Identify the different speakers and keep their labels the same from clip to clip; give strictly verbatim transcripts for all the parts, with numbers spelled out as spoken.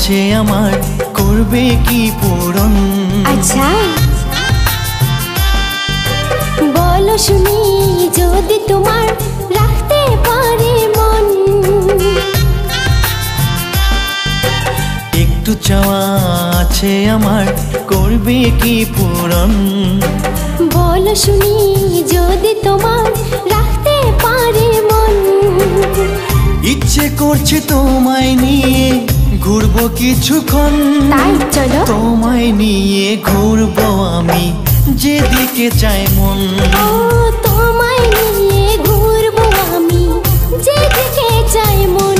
Speaker 1: আছে আমার করবে কি পূরণ?
Speaker 2: আচ্ছা বলো শুনি, যদি তোমার রাখতে পারে মন।
Speaker 1: একটু চাওয়া আছে আমার করবে কি পূরণ?
Speaker 2: বলো শুনি, যদি তোমার রাখতে পারে মন।
Speaker 1: ইচ্ছে করছে তোমায় নিয়ে ঘুরবো কিছুক্ষণ,
Speaker 2: তাই চলো
Speaker 1: তোমায় নিয়ে ঘুরবো আমি যেদিকে চাই মন।
Speaker 2: ও তোমায় নিয়ে ঘুরবো আমি যেদিকে চাই মন।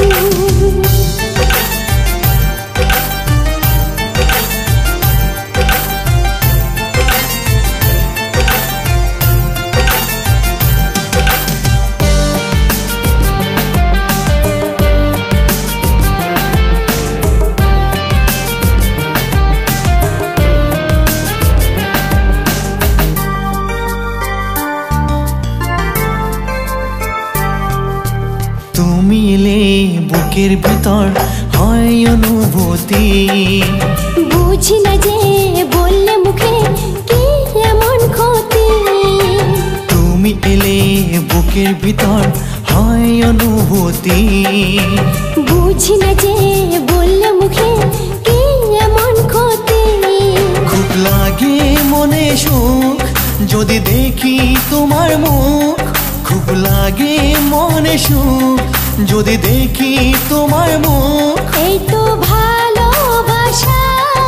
Speaker 1: তুমি এলে বুকের ভিতর হয় অনুভূতি,
Speaker 2: বুঝি না যে বললে মুখে কি এমন ক্ষতি।
Speaker 1: তুমি এলে বুকের ভিতর হয় অনুভূতি,
Speaker 2: বুঝি না যে বললে মুখে কি এমন ক্ষতি।
Speaker 1: খুব লাগে মনে সুখ যদি দেখি তোমার মুখ, খুব লাগে মনে সুখ যদি দেখি তোমার মুখ।
Speaker 2: এই তো ভালোবাসা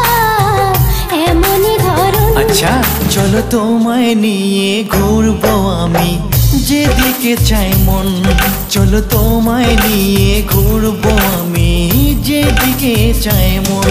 Speaker 2: এমনই ধরন।
Speaker 1: আচ্ছা চলো তোমায় নিয়ে ঘুরবো আমি যেদিকে চাই মন, চলো তোমায় নিয়ে ঘুরবো আমি যেদিকে চাই মন।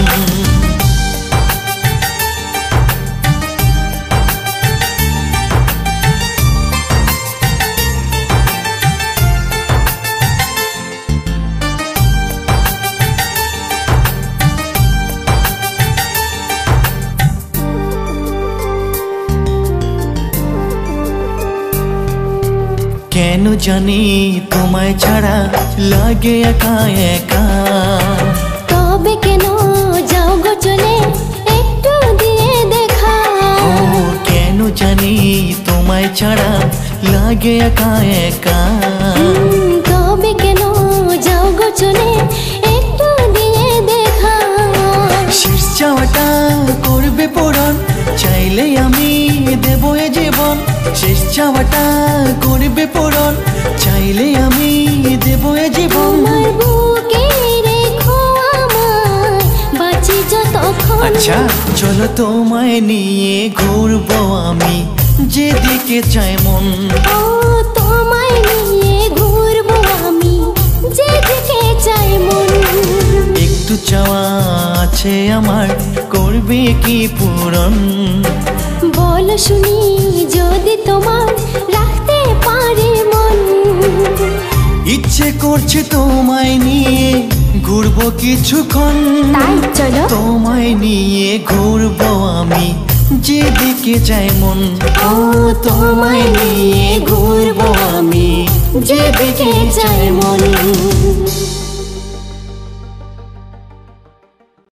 Speaker 1: কেন জানি তোমায় ছাড়া লাগে একা একা,
Speaker 2: তবে কেন যাও গো চলে একটু দিয়ে দেখা।
Speaker 1: ও কেন জানি তোমায় ছাড়া লাগে একা একা।
Speaker 2: হুম, তবে কেন যাও গো চলে একটু দিয়ে দেখা।
Speaker 1: শেষ চাওয়াটা করবে পূরণ, চাইলে আমি দেবো এ জীবন। শেষ চাওয়াটা করবে পূরণ, চাইলে আমি দেবো এ জীবন।
Speaker 2: তোমার বুকে রেখো আমায় বাঁচি যতক্ষণ।
Speaker 1: আচ্ছা চলো তোমায় নিয়ে ঘুরবো আমি যেদিকে চাই মন।
Speaker 2: ও তোমায় নিয়ে ঘুরবো আমি যেদিকে চাই মন।
Speaker 1: একটু চাওয়া আছে আমার করবে কি পূরণ?
Speaker 2: বলো শুনি, যদি তোমার রাখতে পারে মন।
Speaker 1: ইচ্ছে করছে তোমায় নিয়ে ঘুরবো কিছুক্ষণ,
Speaker 2: তাই চলো
Speaker 1: তোমায় নিয়ে ঘুরবো আমি যেদিকে চাই মন।
Speaker 2: ও তোমায় নিয়ে ঘুরবো আমি যেদিকে চাই মন।